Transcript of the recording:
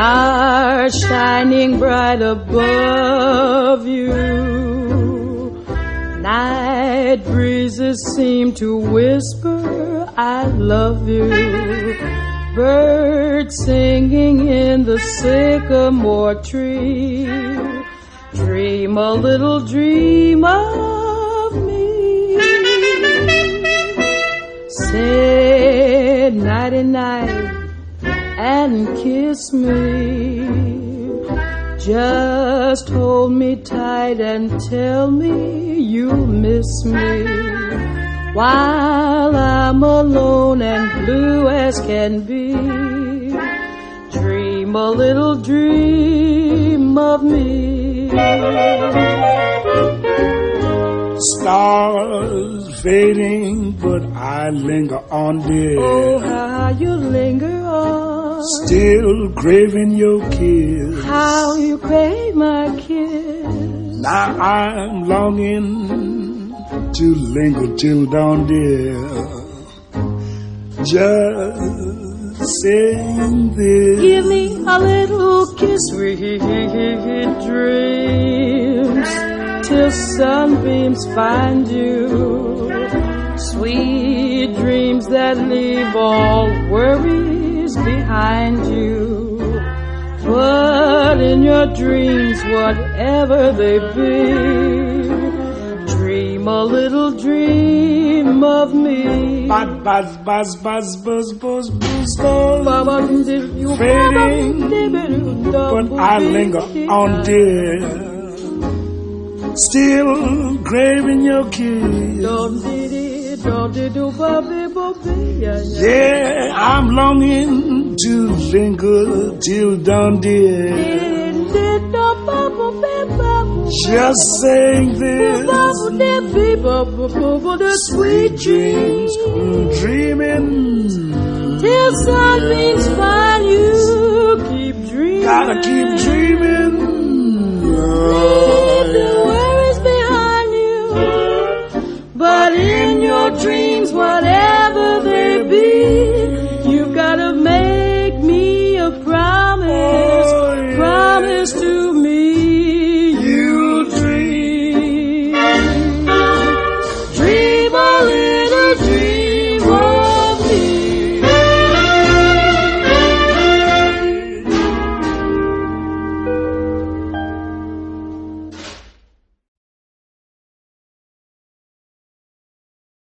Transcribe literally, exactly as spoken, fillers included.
stars shining bright above you. Night breezes seem to whisper, I love you. Birds singing in the sycamore tree. Dream a little dream of me. Say nighty-night and kiss me. Just hold me tight and tell me you miss me. While I'm alone and blue as can be, dream a little dream of me. Stars fading, but I linger on, dear. Oh, how you linger on. Still craving your kiss. How you crave my kiss. Now I'm longing to linger till dawn, dear. Just saying this. Give me a little kiss, sweet dreams, till sunbeams find you. Sweet dreams that leave all worries behind you. But in your dreams, whatever they be, dream a little dream of me. Buzz, buzz, buzz, buzz, buzz, buzz, buzz, buzz. Fading, but I linger on, dear. Still craving your kiss. Yeah, I'm longing to linger till dawn, dear. Just saying this. Sweet dreams, dreaming till sunbeams find you. Keep dreaming. Gotta keep